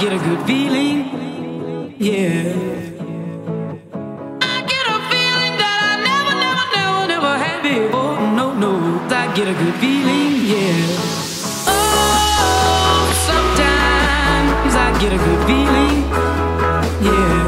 get a good feeling, yeah. I get a feeling that I never had before. No, I get a good feeling, yeah. Oh, sometimes I get a good feeling, yeah.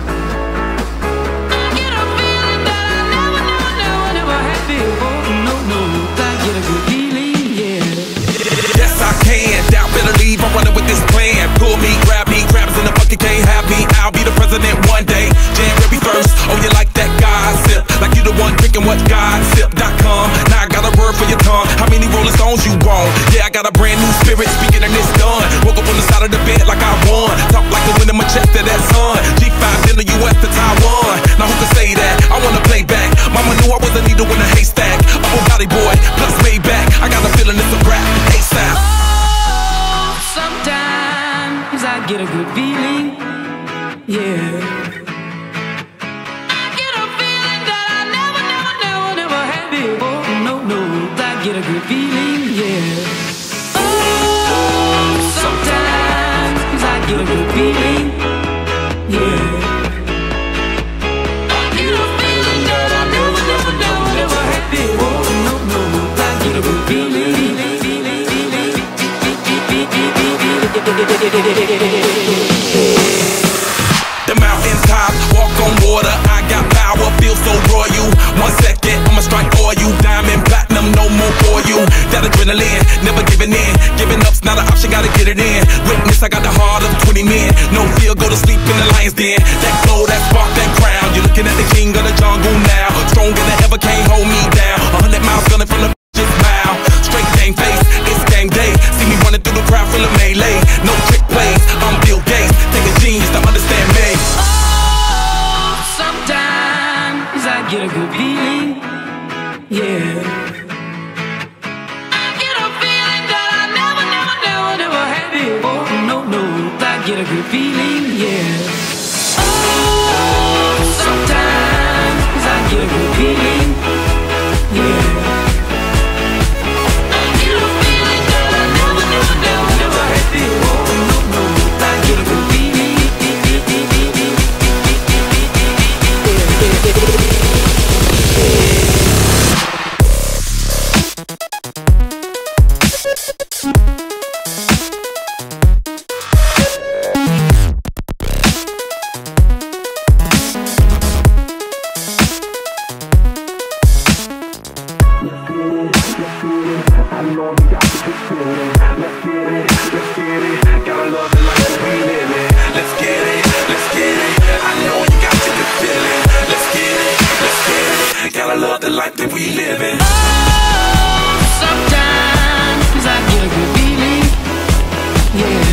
I get a feeling that I never had before. No, I get a good feeling, yeah. Yes, I can. Doubt better leave. I'm running with this plan. Pull me, grab me, crabs in the bucket can't have me. I'll be the president one day. January 1st. Oh, you like that gossip? Like you the one drinking what gossip.com. Now I got a word for your tongue. How many Rolling Stones you want? Yeah, I got a brand new spirit speaking and it's done. Woke up on the side of the bed like I won. Talk like the wind in my chest to that sun. G5 in the US to Taiwan. Now who can say that? I wanna play back. Mama knew I was a needle in a haystack. I'm a body boy, plus made back. I got a feeling it's a rap. ASAP. Oh, sometimes I get a good feeling, yeah. I get a feeling that I never had before. No, I get a good feeling, yeah. Oh, sometimes I get a good feeling, yeah. I get a feeling that I never had before. No, I get a good feeling. The mountaintop, walk on water, I got power, feel so royal. 1 second, I'ma strike for you. Diamond, platinum, no more for you. That adrenaline, never giving in. Giving up's not an option, gotta get it in. Witness, I got the heart of 20 men. No fear, go to sleep in the lion's den. That glow, that spark, that crown. You're looking at the king of the jungle now. Stronger than ever, can't hold me down. 100 miles gunning from the just mile. Straight game face, it's game day. See me running through the crowd full of melee. No trick plays, I'm Bill Gates. Take a genius to understand me. Oh, sometimes I get a good feeling, yeah. I get a feeling that I never had before. No, I get a good feeling, yeah. Oh, sometimes I get a good feeling, yeah. Life that we live in. Oh, sometimes I get a good feeling, yeah.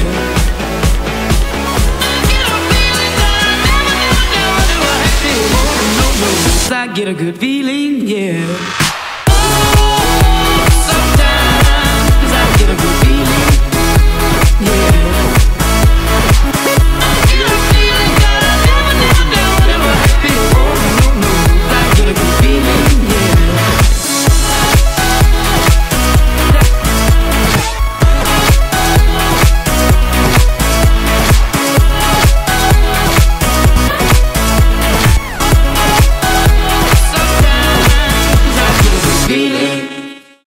I get a feeling that I never had before. No, I get a good feeling, yeah.